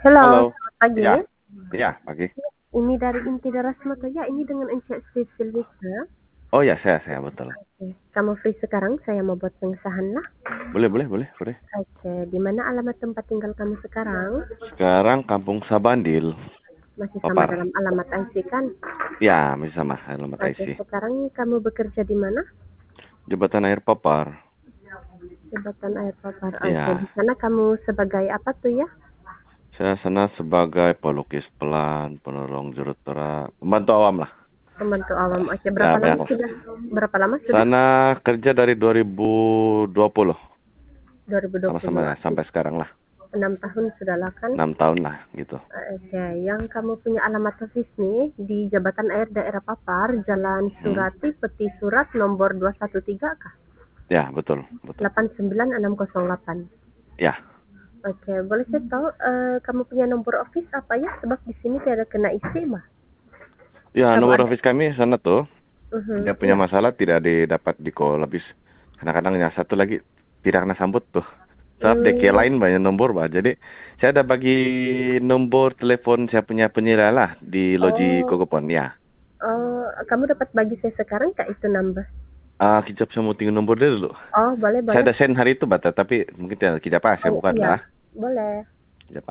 Halo, Halo, selamat pagi. iya, iya pagi. Ini dari Inti Daras Moto ya, ini dengan Encik Silvista. Oh ya, saya betul. Oke, kamu free sekarang? Saya mau buat pengesahan lah. Boleh. Oke, di mana alamat tempat tinggal kamu sekarang? Sekarang Kampung Sabandil, Masih sama Papar. dalam alamat IC kan? Ya, masih sama alamat Oke, IC. sekarang kamu bekerja di mana? Jembatan Air Papar. Jembatan Air Papar. Oke, di Ya, sana kamu sebagai apa tuh ya? saya sana sebagai pelukis pelan, penolong jurut terak, pembantu awam lah. Pembantu awam. Oke, Ya, berapa lama banyak lah. sudah? Berapa lama sudah? Sana kerja dari 2020, sama-sama 2020. ya, sampai sekarang lah. 6 tahun sudah lah kan? 6 tahun lah gitu. Oke, yang kamu punya alamat resmi di Jabatan Air Daerah Papar, Jalan Hmm. Surati, Peti Surat nomor 213 kah? Ya, betul. 89608. Ya, Oke, boleh saya tahu kamu punya nomor office apa ya? Sebab di sini tidak kena isi mah. ya Kamu nomor ada? office kami sana tuh. Dia punya Iya. masalah tidak didapat di call habis. Kadang-kadang yang satu lagi tidak kena sambut tuh. Sebab DK Hmm, lain banyak nomor, Pak. Jadi saya ada bagi nomor telepon saya punya penilai lah di Loji oh, Kokopon ya. kamu dapat bagi saya sekarang kak itu nambah? Kijap saya mau tinggal nomor dia dulu. Oh, boleh Saya boleh. ada send hari itu, Bata, tapi mungkin tidak kijap saya Oh bukan iya, lah. boleh. Kijap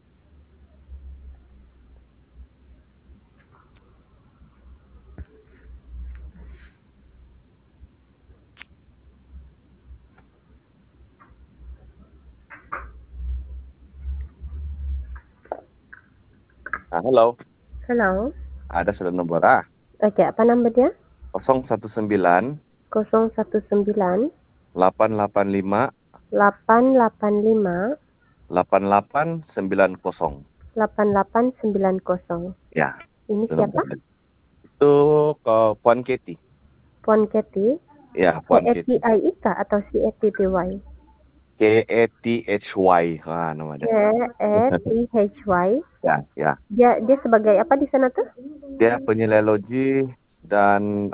halo. Halo. Ada sudah nomor Oke, apa nomornya? 019 019 885 885 8890. 8890. Ya, Ini itu siapa? nomor. Itu ke Puan Keti. Puan Ketty. Ya, Puan Keti. Ketty atau Ketty? Kethy. Nama dia. Kethy. Ya. Dia sebagai apa di sana tuh? Dia penilai logi dan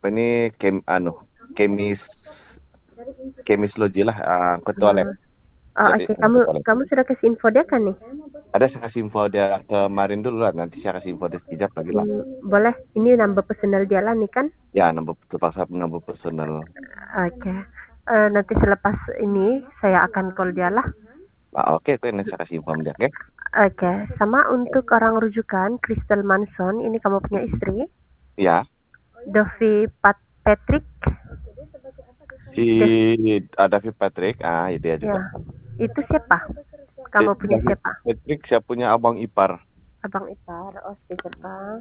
kemis kemis logi lah, ketua lab. Jadi Oke, kamu ketua lab. kamu sudah kasih info dia kan nih? Ada saya kasih info dia kemarin dulu lah, nanti saya kasih info dia sekejap lagi lah. Boleh. Ini nambah personal dia lah nih kan? Ya, terpaksa nambah personal. Oke. Nanti selepas ini saya akan call dia lah. Oke, nanti saya kasih info dia, oke? Oke. Sama untuk orang rujukan Crystal Manson, ini kamu punya istri? Ya. Dovi Patrick. Si David Patrick, dia juga. Ya. Itu siapa? Kamu punya David siapa? Patrick, saya punya abang ipar. Abang ipar. Oh, siapa?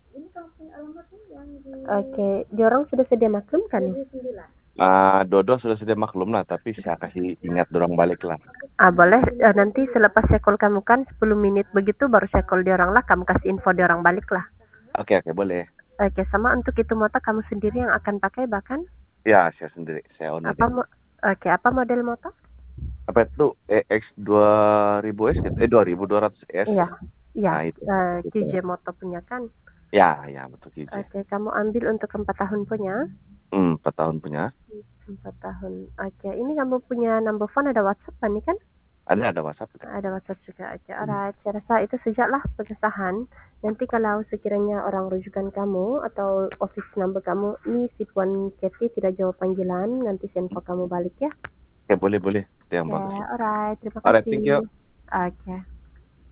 Oke. Diorang sudah sedia maklum kan? Dodo sudah sedia maklum lah, tapi saya kasih ingat dorong balik lah. Boleh. Nanti selepas saya call kamu kan 10 menit begitu baru saya call diorang lah. Kamu kasih info diorang balik lah. Oke, boleh. Oke, sama untuk itu motor kamu sendiri yang akan pakai bahkan? Ya, saya sendiri. Saya owner dia. Oke, apa model motor? Apa itu? EX 2000S? 2200S? Iya. Itu. QJ Moto punya kan? Ya, betul QJ. Oke, kamu ambil untuk 4 tahun punya? 4 tahun punya. 4 tahun. Oke, ini kamu punya number phone ada WhatsApp kan nih kan? Ada WhatsApp. Ada WhatsApp juga. Oke, alright. Saya rasa itu sejaklah pengesahan. Nanti kalau sekiranya orang rujukan kamu atau office number kamu, ini si Puan Ketty tidak jawab panggilan, nanti saya info kamu balik ya. Oke, boleh. Itu yang bagus. Alright. Terima Alright, kasih. thank you. Oke.